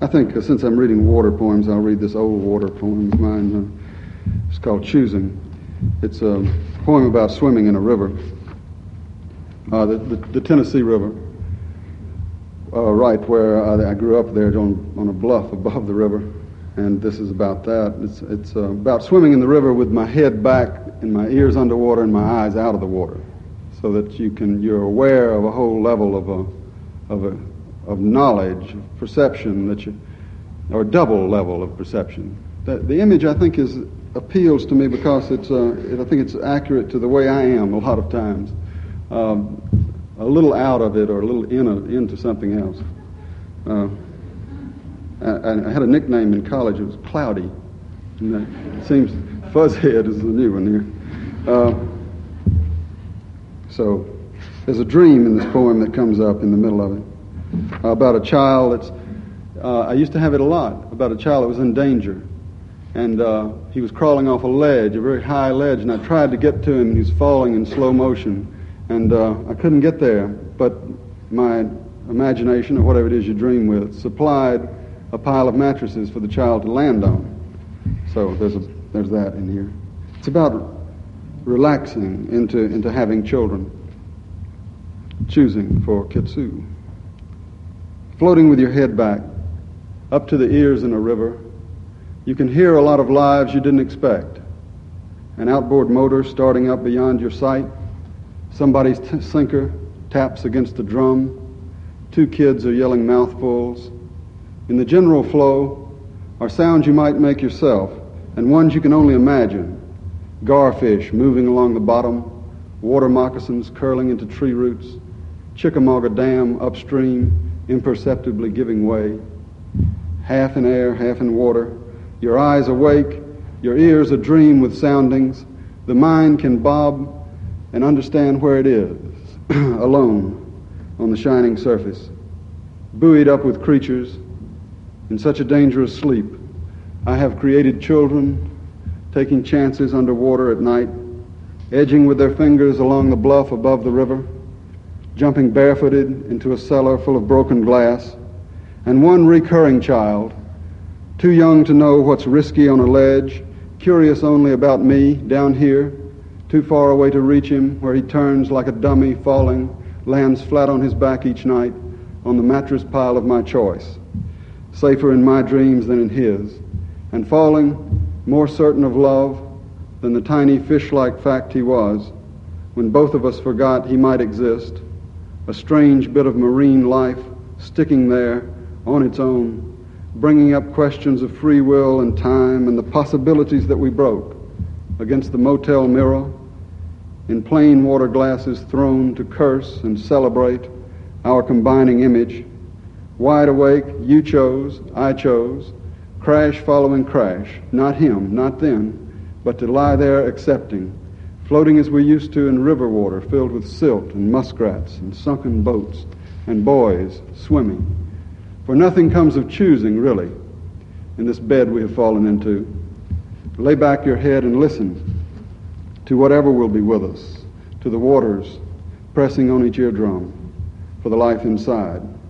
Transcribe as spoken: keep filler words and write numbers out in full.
I think uh, since I'm reading water poems, I'll read this old water poem of mine. Uh, it's called Choosing. It's a poem about swimming in a river, uh, the, the, the Tennessee River, uh, right where I, I grew up there on, on a bluff above the river. And this is about that. It's, it's uh, about swimming in the river with my head back and my ears underwater and my eyes out of the water, so that you can, you're aware of a whole level of a, of a, of knowledge, of perception that you, or double level of perception. The, the image, I think, is appeals to me because it's, uh, it, I think it's accurate to the way I am a lot of times, um, a little out of it or a little in a, into something else. Uh, I, I had a nickname in college. It was Cloudy, and that seems Fuzzhead is the new one here. Uh, so there's a dream in this poem that comes up in the middle of it. About a child that's, uh, I used to have it a lot, about a child that was in danger. And uh, he was crawling off a ledge, a very high ledge, and I tried to get to him, and he was falling in slow motion. And uh, I couldn't get there, but my imagination, or whatever it is you dream with, supplied a pile of mattresses for the child to land on. So there's, a, there's that in here. It's about relaxing into, into having children, choosing for Kitsu. Floating with your head back, up to the ears in a river, you can hear a lot of lives you didn't expect. An outboard motor starting up beyond your sight, somebody's t- sinker taps against the drum, two kids are yelling mouthfuls. In the general flow are sounds you might make yourself, and ones you can only imagine. Garfish moving along the bottom, water moccasins curling into tree roots, Chickamauga Dam upstream, imperceptibly giving way, half in air, half in water, your eyes awake, your ears adream with soundings, the mind can bob and understand where it is, alone on the shining surface, buoyed up with creatures in such a dangerous sleep. I have created children, taking chances underwater at night, edging with their fingers along the bluff above the river, jumping barefooted into a cellar full of broken glass, and one recurring child, too young to know what's risky on a ledge, curious only about me down here, too far away to reach him, where he turns like a dummy falling, lands flat on his back each night on the mattress pile of my choice, safer in my dreams than in his, and falling more certain of love than the tiny fish-like fact he was when both of us forgot he might exist, a strange bit of marine life sticking there on its own, bringing up questions of free will and time and the possibilities that we broke against the motel mirror, in plain water glasses thrown to curse and celebrate our combining image. Wide awake, you chose, I chose, crash following crash, not him, not them, but to lie there accepting, floating as we used to in river water filled with silt and muskrats and sunken boats and boys swimming. For nothing comes of choosing, really, in this bed we have fallen into. Lay back your head and listen to whatever will be with us, to the waters pressing on each eardrum, for the life inside.